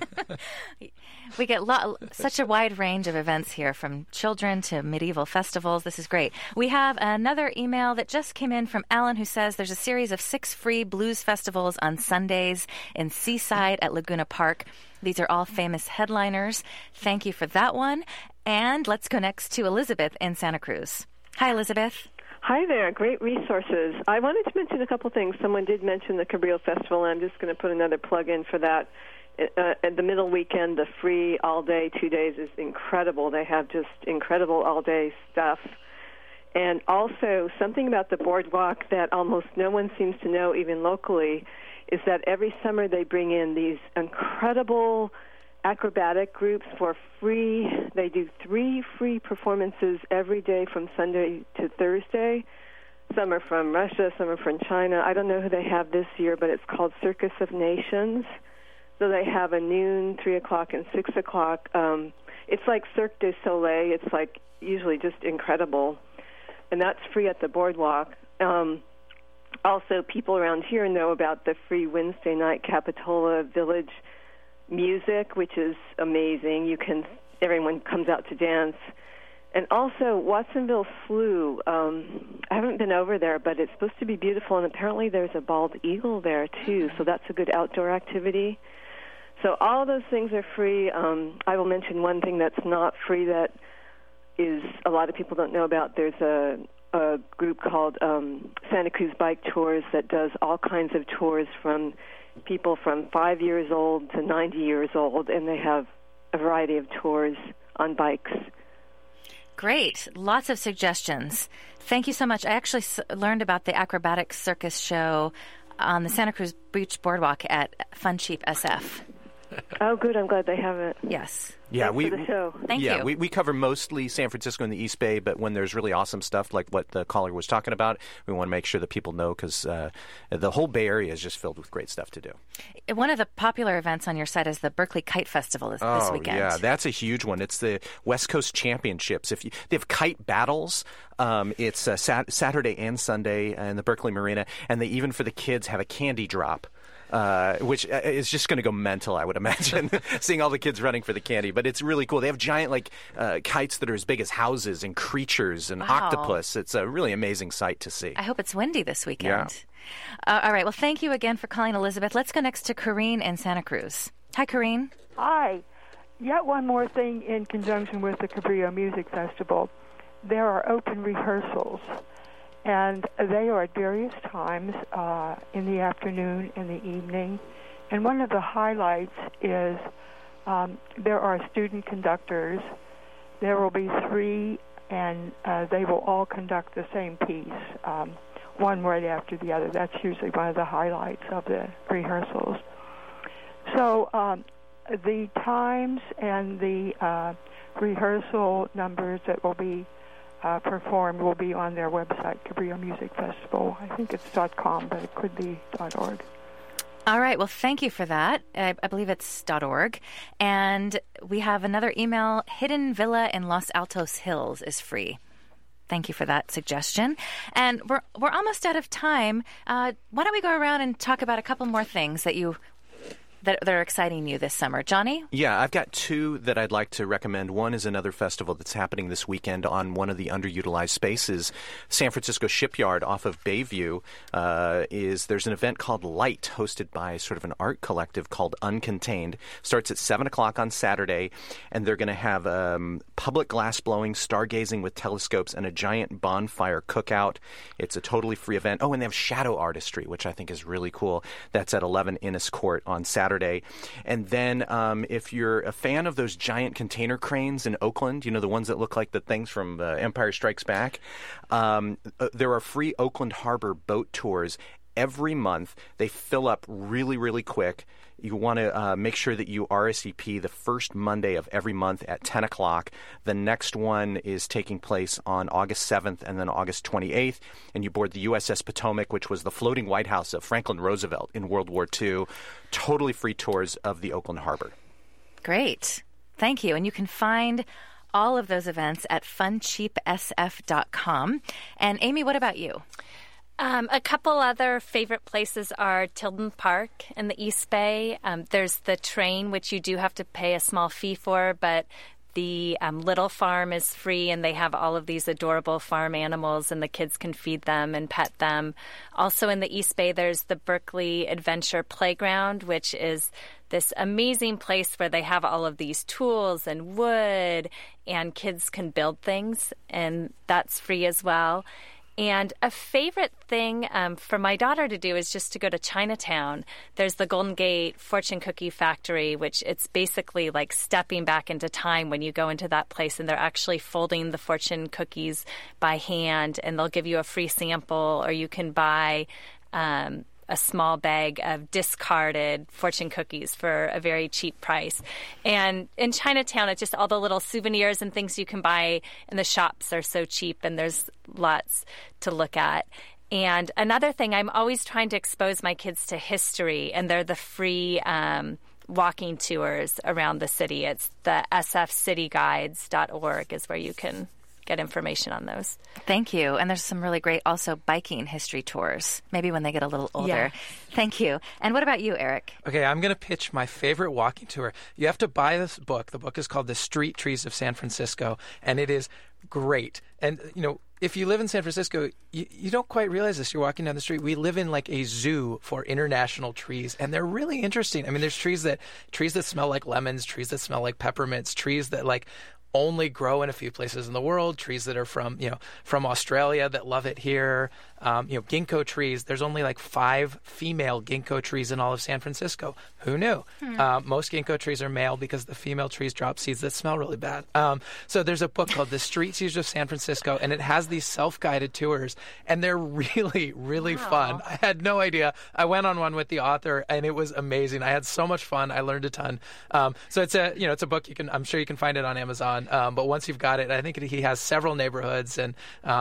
We get such a wide range of events here, from children to medieval festivals. This is great. We have another email that just came in from Alan, who says there's a series of 6 free blues festivals on Sundays in Seaside at Laguna Park. These are all famous headliners. Thank you for that one. And let's go next to Elizabeth in Santa Cruz. Hi, Elizabeth. Hi there. Great resources. I wanted to mention a couple things. Someone did mention the Cabrillo Festival, and I'm just going to put another plug in for that. At the middle weekend, the free all-day 2 days is incredible. They have just incredible all-day stuff. And also, something about the boardwalk that almost no one seems to know, even locally, is that every summer they bring in these incredible acrobatic groups for free. They do 3 free performances every day from Sunday to Thursday. Some are from Russia, some are from China. I don't know who they have this year, but it's called Circus of Nations. So they have a noon, 3 o'clock, and 6 o'clock. It's like Cirque du Soleil. It's like usually just incredible. And that's free at the boardwalk. Also, people around here know about the free Wednesday night Capitola Village music, which is amazing. Everyone comes out to dance. And also Watsonville Slough. I haven't been over there, but it's supposed to be beautiful, and apparently there's a bald eagle there too, so that's a good outdoor activity. So all those things are free. I will mention one thing that's not free that is a lot of people don't know about. There's a group called Santa Cruz Bike Tours that does all kinds of tours from people from 5 years old to 90 years old, and they have a variety of tours on bikes. Great. Lots of suggestions. Thank you so much. I actually learned about the acrobatic circus show on the Santa Cruz Beach Boardwalk at Fun Cheap SF. Oh, good. I'm glad they have it. Yes. Yeah, Thanks for the show. Thank you. We cover mostly San Francisco and the East Bay, but when there's really awesome stuff like what the caller was talking about, we want to make sure that people know, because the whole Bay Area is just filled with great stuff to do. One of the popular events on your site is the Berkeley Kite Festival this weekend. Yeah, that's a huge one. It's the West Coast Championships. They have kite battles. It's Saturday and Sunday in the Berkeley Marina, and they even for the kids have a candy drop. Which is just going to go mental, I would imagine, seeing all the kids running for the candy. But it's really cool. They have giant kites that are as big as houses and creatures and octopus. It's a really amazing sight to see. I hope it's windy this weekend. Yeah. All right. Well, thank you again for calling, Elizabeth. Let's go next to Corrine in Santa Cruz. Hi, Corrine. Hi. Yet one more thing in conjunction with the Cabrillo Music Festival. There are open rehearsals. And they are at various times in the afternoon and the evening. And one of the highlights is there are student conductors. There will be 3, and they will all conduct the same piece, one right after the other. That's usually one of the highlights of the rehearsals. So the times and the rehearsal numbers that will be performed will be on their website, Cabrillo Music Festival. I think it's .com, but it could be .org. All right. Well, thank you for that. I believe it's .org. And we have another email. Hidden Villa in Los Altos Hills is free. Thank you for that suggestion. And we're almost out of time. Why don't we go around and talk about a couple more things that are exciting you this summer. Johnny? Yeah, I've got two that I'd like to recommend. One is another festival that's happening this weekend on one of the underutilized spaces. San Francisco Shipyard off of Bayview there's an event called Light, hosted by sort of an art collective called Uncontained. Starts at 7 o'clock on Saturday, and they're going to have public glass blowing, stargazing with telescopes, and a giant bonfire cookout. It's a totally free event. Oh, and they have shadow artistry, which I think is really cool. That's at 11 Innis Court on Saturday. And then if you're a fan of those giant container cranes in Oakland, the ones that look like the things from Empire Strikes Back, there are free Oakland Harbor boat tours every month. They fill up really, really quick. You want to make sure that you RSVP the first Monday of every month at 10 o'clock. The next one is taking place on August 7th and then August 28th. And you board the USS Potomac, which was the floating White House of Franklin Roosevelt in World War II. Totally free tours of the Oakland Harbor. Great. Thank you. And you can find all of those events at funcheapsf.com. And Amy, what about you? A couple other favorite places are Tilden Park in the East Bay. There's the train, which you do have to pay a small fee for, but the Little Farm is free, and they have all of these adorable farm animals, and the kids can feed them and pet them. Also in the East Bay, there's the Berkeley Adventure Playground, which is this amazing place where they have all of these tools and wood, and kids can build things, and that's free as well. And a favorite thing for my daughter to do is just to go to Chinatown. There's the Golden Gate Fortune Cookie Factory, which it's basically like stepping back into time when you go into that place, and they're actually folding the fortune cookies by hand, and they'll give you a free sample, or you can buy a small bag of discarded fortune cookies for a very cheap price. And in Chinatown, it's just all the little souvenirs and things you can buy in the shops are so cheap, and there's lots to look at. And another thing, I'm always trying to expose my kids to history, and they're the free walking tours around the city. It's the sfcityguides.org is where you can get information on those. Thank you. And there's some really great also biking history tours, maybe when they get a little older. Yeah. Thank you. And what about you, Eric? Okay, I'm going to pitch my favorite walking tour. You have to buy this book. The book is called The Street Trees of San Francisco, and it is great. And, if you live in San Francisco, you don't quite realize this. You're walking down the street. We live in like a zoo for international trees, and they're really interesting. I mean, there's trees that smell like lemons, trees that smell like peppermints, trees that like only grow in a few places in the world, trees that are from Australia that love it here. Ginkgo trees. There's only like 5 female ginkgo trees in all of San Francisco. Who knew? Most ginkgo trees are male because the female trees drop seeds that smell really bad. So there's a book called The Street Trees of San Francisco, and it has these self-guided tours, and they're really, really fun. I had no idea. I went on one with the author, and it was amazing. I had so much fun. I learned a ton. So it's a book I'm sure you can find it on Amazon. But once you've got it, I think he has several neighborhoods and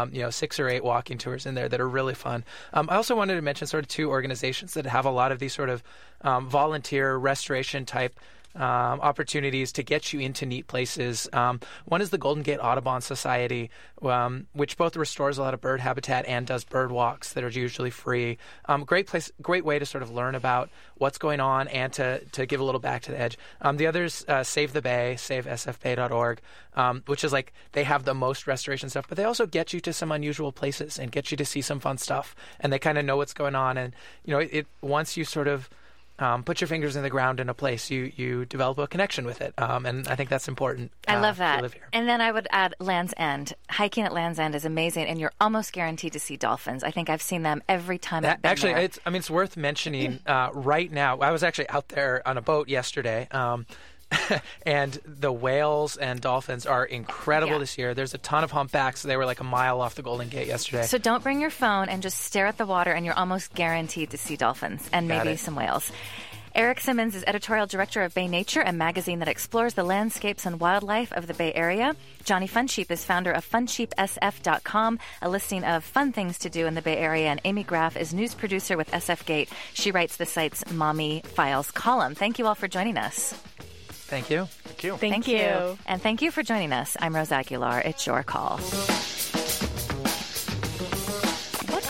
6 or 8 walking tours in there that are really fun. I also wanted to mention sort of 2 organizations that have a lot of these sort of volunteer restoration type opportunities to get you into neat places. One is the Golden Gate Audubon Society, which both restores a lot of bird habitat and does bird walks that are usually free. Great way to sort of learn about what's going on and to give a little back to the edge. The other is Save the Bay, savesfbay.org, which is like they have the most restoration stuff, but they also get you to some unusual places and get you to see some fun stuff, and they kind of know what's going on. And once you sort of put your fingers in the ground in a place, you develop a connection with it, and I think that's important. I love that. To live here. And then I would add Land's End. Hiking at Land's End is amazing, and you're almost guaranteed to see dolphins. I think I've seen them every time I've been actually, there. it's worth mentioning right now. I was actually out there on a boat yesterday. And the whales and dolphins are incredible this year. There's a ton of humpbacks. They were like a mile off the Golden Gate yesterday. So don't bring your phone and just stare at the water, and you're almost guaranteed to see dolphins and maybe some whales. Eric Simmons is editorial director of Bay Nature, a magazine that explores the landscapes and wildlife of the Bay Area. Johnny Funcheap is founder of funcheapsf.com, a listing of fun things to do in the Bay Area. And Amy Graff is news producer with SF Gate. She writes the site's Mommy Files column. Thank you all for joining us. Thank you. Thank you. And thank you for joining us. I'm Rose Aguilar. It's your call.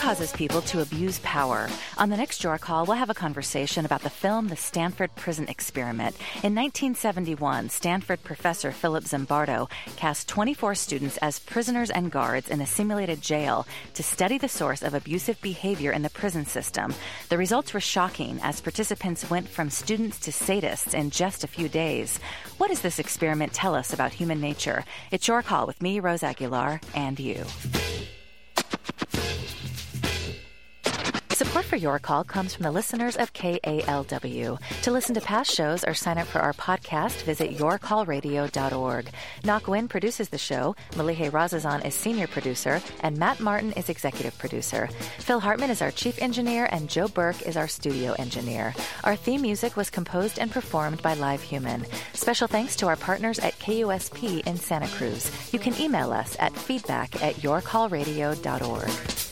causes people to abuse power? On the next Your Call, we'll have a conversation about the film The Stanford Prison Experiment. In 1971, Stanford professor Philip Zimbardo cast 24 students as prisoners and guards in a simulated jail to study the source of abusive behavior in the prison system. The results were shocking as participants went from students to sadists in just a few days. What does this experiment tell us about human nature? It's Your Call with me, Rose Aguilar, and you. Support for Your Call comes from the listeners of KALW. To listen to past shows or sign up for our podcast, visit yourcallradio.org. Nak Win produces the show, Malihe Razazan is senior producer, and Matt Martin is executive producer. Phil Hartman is our chief engineer, and Joe Burke is our studio engineer. Our theme music was composed and performed by Live Human. Special thanks to our partners at KUSP in Santa Cruz. You can email us at feedback@yourcallradio.org.